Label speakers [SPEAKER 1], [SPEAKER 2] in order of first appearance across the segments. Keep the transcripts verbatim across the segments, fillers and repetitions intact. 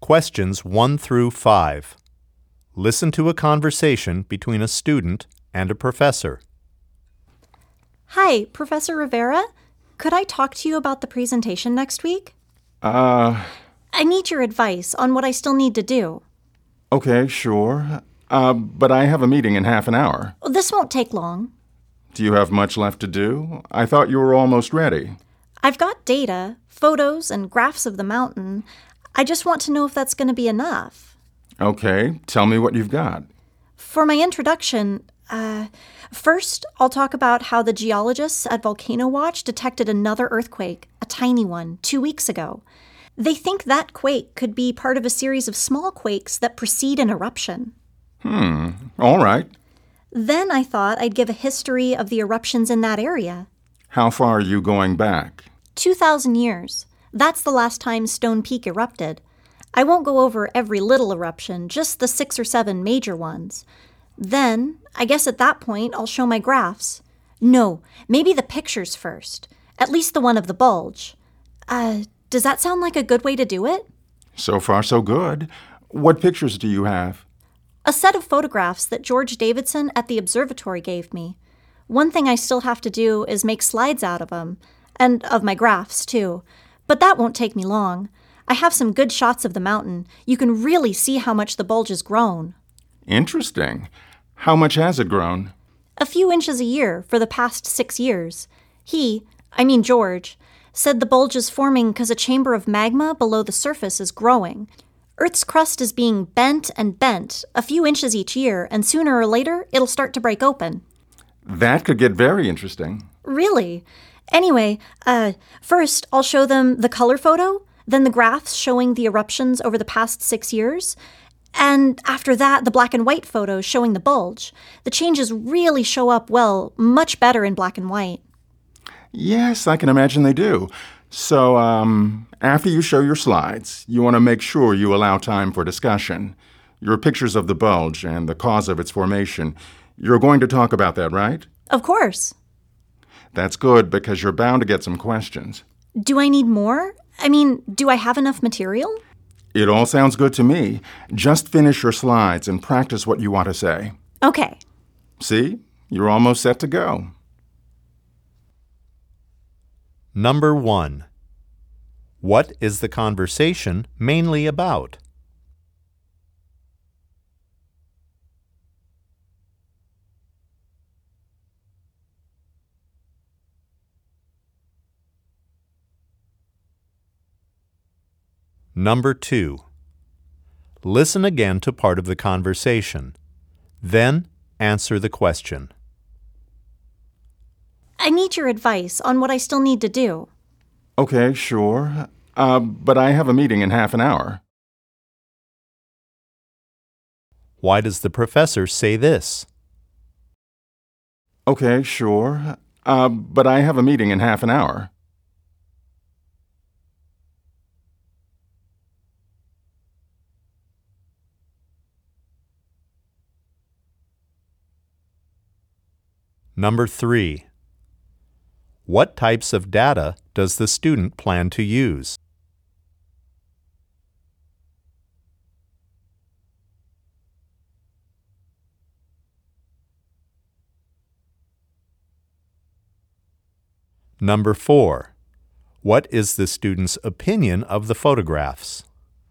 [SPEAKER 1] Questions one through five. Listen to a conversation between a student and a professor.
[SPEAKER 2] Hi, Professor Rivera. Could I talk to you about the presentation next week?
[SPEAKER 3] Uh...
[SPEAKER 2] I need your advice on what I still need to do.
[SPEAKER 3] Okay, sure. Uh, but I have a meeting in half an hour.
[SPEAKER 2] This won't take long.
[SPEAKER 3] Do you have much left to do? I thought you were almost ready.
[SPEAKER 2] I've got data, photos, and graphs of the mountain. I just want to know if that's going to be enough.
[SPEAKER 3] Okay, tell me what you've got.
[SPEAKER 2] For my introduction, uh, first I'll talk about how the geologists at Volcano Watch detected another earthquake, a tiny one, two weeks ago. They think that quake could be part of a series of small quakes that precede an eruption.
[SPEAKER 3] Hmm, all right.
[SPEAKER 2] Then I thought I'd give a history of the eruptions in that area.
[SPEAKER 3] How far are you going back?
[SPEAKER 2] two thousand years. That's the last time Stone Peak erupted. I won't go over every little eruption, just the six or seven major ones. Then, I guess at that point, I'll show my graphs. No, maybe the pictures first. At least the one of the bulge. Uh, does that sound like a good way to do it?
[SPEAKER 3] So far, so good. What pictures do you have?
[SPEAKER 2] A set of photographs that George Davidson at the observatory gave me. One thing I still have to do is make slides out of them, and of my graphs, too. But that won't take me long. I have some good shots of the mountain. You can really see how much the bulge has grown.
[SPEAKER 3] Interesting. How much has it grown?
[SPEAKER 2] A few inches a year for the past six years. He, I mean George, said the bulge is forming because a chamber of magma below the surface is growing. Earth's crust is being bent and bent, a few inches each year, and sooner or later, it'll start to break open.
[SPEAKER 3] That could get very interesting.
[SPEAKER 2] Really? Anyway, uh, first I'll show them the color photo, then the graphs showing the eruptions over the past six years, and after that, the black and white photos showing the bulge. The changes really show up well, much better in black and white.
[SPEAKER 3] Yes, I can imagine they do. So, um, after you show your slides, you want to make sure you allow time for discussion. Your pictures of the bulge and the cause of its formation. You're going to talk about that, right?
[SPEAKER 2] Of course.
[SPEAKER 3] That's good, because you're bound to get some questions.
[SPEAKER 2] Do I need more? I mean, do I have enough material?
[SPEAKER 3] It all sounds good to me. Just finish your slides and practice what you want to say.
[SPEAKER 2] Okay.
[SPEAKER 3] See? You're almost set to go.
[SPEAKER 1] Number one. What is the conversation mainly about? Number two. Listen again to part of the conversation. Then answer the question.
[SPEAKER 2] I need your advice on what I still need to do.
[SPEAKER 3] Okay, sure. Uh, but I have a meeting in half an hour.
[SPEAKER 1] Why does the professor say this?
[SPEAKER 3] Okay, sure. Uh, but I have a meeting in half an hour.
[SPEAKER 1] Number three. What types of data does the student plan to use? Number four. What is the student's opinion of the photographs?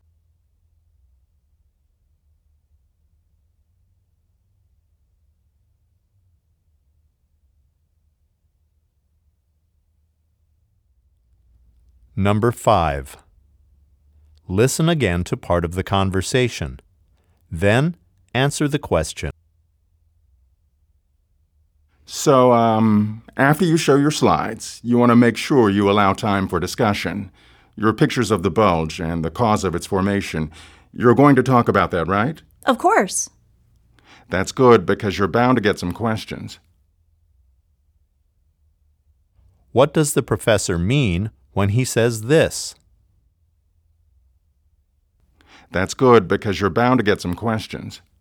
[SPEAKER 1] Number five. Listen again to part of the conversation. Then answer the question.
[SPEAKER 3] So, um, after you show your slides, you want to make sure you allow time for discussion. Your pictures of the bulge and the cause of its formation. You're going to talk about that, right?
[SPEAKER 2] Of course.
[SPEAKER 3] That's good, because you're bound to get some questions.
[SPEAKER 1] What does the professor mean when he says this?
[SPEAKER 3] That's good, because you're bound to get some questions.